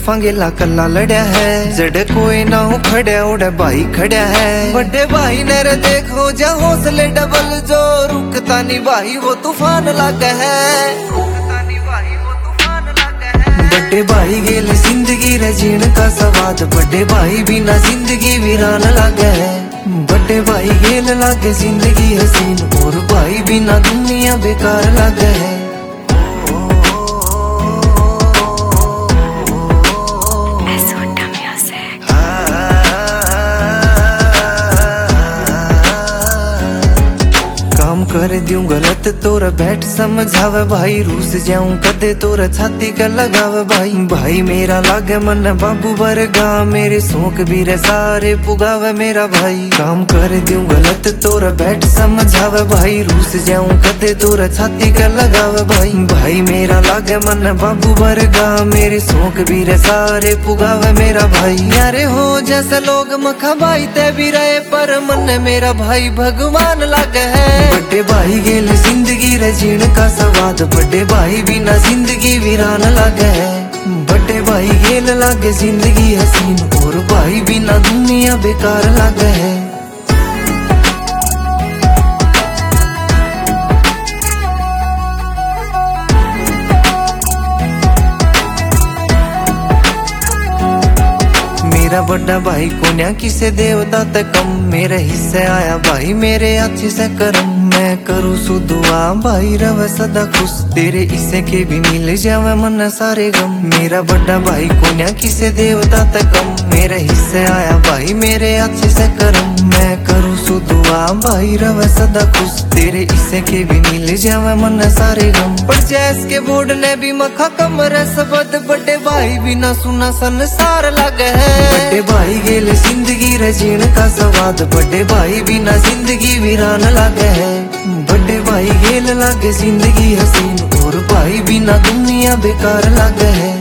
तरफा गेला कला लड़या है, जड़े कोई ना हो खड़या उड़े भाई खड़या है। बड़े भाई ने रे देखो जा हौसले डबल, जो रुकता नहीं भाई वो तूफान लागे है। बड़े भाई गेल जिंदगी रे जीण का सवाद, बड़े भाई बिना जिंदगी वीरान लागे है। बड़े भाई गेल लागे जिंदगी हसीन, और भाई बिना दुनिया बेकार लागे है। कर दूं गलत तोरा बैठ समझावे भाई, रूस जाऊं कदे तोरा छाती का लगावे भाई। भाई मेरा लागे मन बाबू वर्गा, मेरे शौक भी रे सारे पुगावे मेरा भाई। काम कर दूं गलत तोरा बैठ समझावे भाई, रूस जाऊं कदे तोरा छाती का लगावे भाई। भाई मेरा लागे मन बाबू वर्गा, मेरे शौक भी रे सारे पुगावे मेरा भाई। यारे हो जैसे लोग मखा भाई ते भी रहे, पर मन मेरा भाई भगवान लागे है। बड़े भाई गेल जिंदगी रे जीण का सवाद, बड़े भाई बिना जिंदगी वीरान लागे है। बड़े भाई गेल लागे जिंदगी हसीन, और भाई बिना दुनिया बेकार लागे है। मेरा बड़ा भाई कोन्या किसे देवता ते कम, मेरे हिस्से आया भाई मेरे अच्छे से करम। मैं करूँ सु दुआ भाई रवे सदा खुश, तेरे हिस्से के भी मिल जावे मन सारे गम। मेरा बड़ा भाई कोन्या किसे देवता ते कम, मेरे हिस्से आया भाई मेरे अच्छे से करम। मैं करूँ सु दुआ भाई रवे सदा खुश, तेरे हिस्से के भी मिल जावे मन सारे गम। पर जैस के बोर्ड ने भी मखा कमर सबद, बड़े भाई बिना सुना संसार लागे है। बड़े भाई गेल जिंदगी रे जीण का सवाद, बड़े भाई बिना जिंदगी वीरान लागे है। बड़े भाई गेल लागे जिंदगी हसीन, और भाई बिना दुनिया बेकार लागे है।